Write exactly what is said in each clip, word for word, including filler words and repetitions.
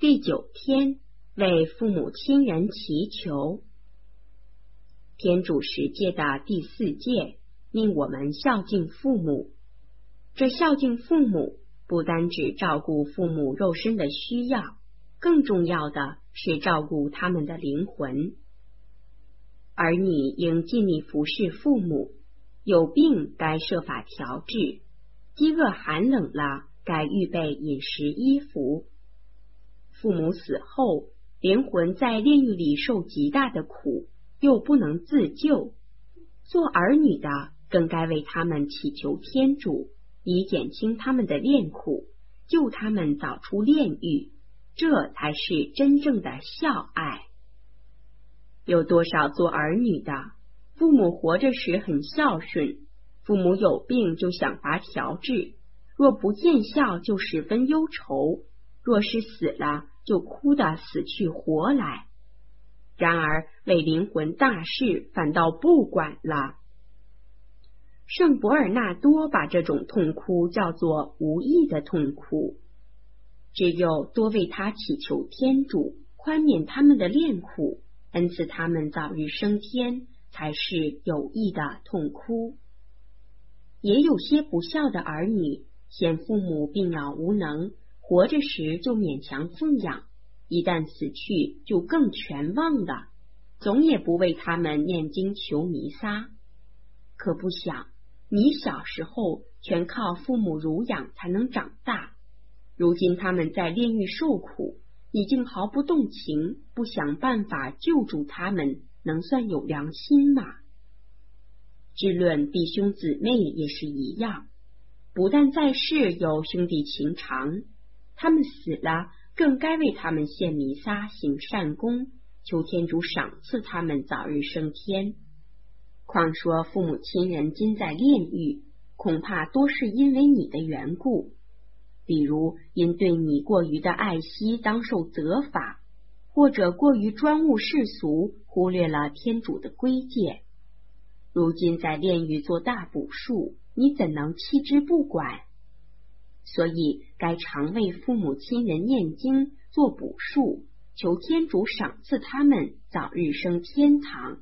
第九天，为父母亲人祈求。天主十诫的第四诫命我们孝敬父母。这孝敬父母不单只照顾父母肉身的需要，更重要的是照顾他们的灵魂。儿女应尽力服侍父母，有病该设法调治，饥饿寒冷了该预备饮食衣服。父母死后，灵魂在炼狱里受极大的苦，又不能自救。做儿女的更该为他们祈求天主，以减轻他们的炼苦，救他们早出炼狱，这才是真正的孝爱。有多少做儿女的，父母活着时很孝顺，父母有病就想法调治，若不见效就十分忧愁，若是死了就哭得死去活来。然而为灵魂大事反倒不管了。圣伯尔纳多把这种痛哭叫做无益的痛哭，只有多为他祈求天主宽免他们的炼苦，恩赐他们早日升天，才是有益的痛哭。也有些不孝的儿女，嫌父母病老无能，活着时就勉强奉养，一旦死去就更全忘了，总也不为他们念经求弥撒。可不想，你小时候全靠父母乳养才能长大，如今他们在炼狱受苦，已经毫不动情，不想办法救助他们，能算有良心吗？至论弟兄姊妹也是一样，不但在世有兄弟情长，他们死了更该为他们献弥撒行善功，求天主赏赐他们早日升天。况说父母亲人今在炼狱，恐怕多是因为你的缘故，比如因对你过于的爱惜当受责罚，或者过于专务世俗，忽略了天主的规戒。如今在炼狱做大补术，你怎能弃之不管？所以该常为父母亲人念经做补术，求天主赏赐他们早日升天堂。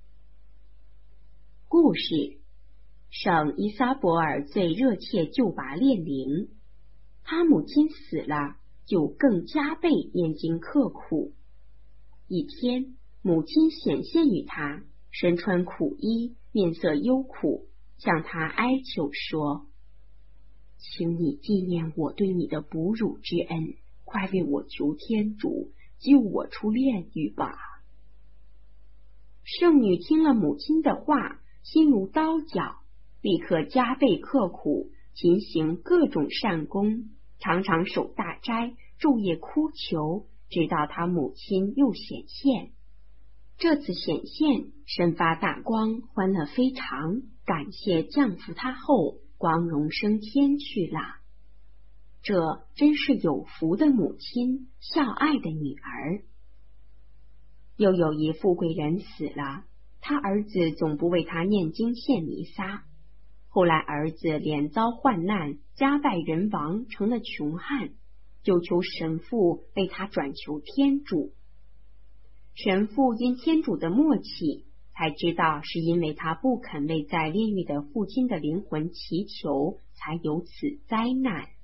故事：圣伊撒伯尔最热切救拔炼灵，他母亲死了，就更加倍念经刻苦。一天，母亲显现于他，身穿苦衣，面色忧苦，向他哀求说：请你纪念我对你的哺乳之恩，快为我求天主，救我出炼狱吧。圣女听了母亲的话，心如刀绞，立刻加倍刻苦，勤行各种善功，常常守大斋，昼夜哭求，直到他母亲又显现。这次显现身发大光，欢乐非常，感谢降服他后，光荣升天去了。这真是有福的母亲，孝爱的女儿。又有一富贵人死了，他儿子总不为他念经献弥撒。后来儿子连遭患难，家败人亡，成了穷汉，就求神父为他转求天主。神父因天主的默契，才知道是因为他不肯为在炼狱的父亲的灵魂祈求，才有此灾难。